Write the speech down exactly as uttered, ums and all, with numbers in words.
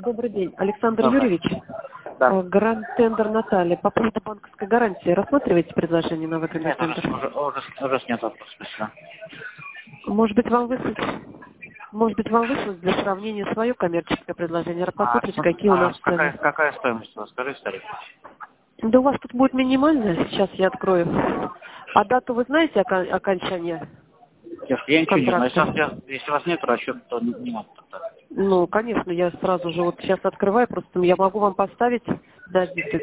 Добрый день. Александр Добрый. Юрьевич, Да. э, Гранд-тендер Наталья. По поводу банковской гарантии рассматриваете предложение на выгодный Нет, уже, тендер? уже, уже, уже снят вопрос, спасибо. Может быть, вам выслать, может быть, вам выслать для сравнения свое коммерческое предложение? А, Посмотрите, см- какие у а нас какая, цены. какая стоимость у вас? Скажи, старик. Да у вас тут будет минимальная, сейчас я открою. А дату вы знаете ока- окончания Если я ничего не знаю. Если у, вас, контракта? я- если у вас нет расчета, то не, не надо тогда. Ну, конечно, я сразу же вот сейчас открываю, просто я могу вам поставить дату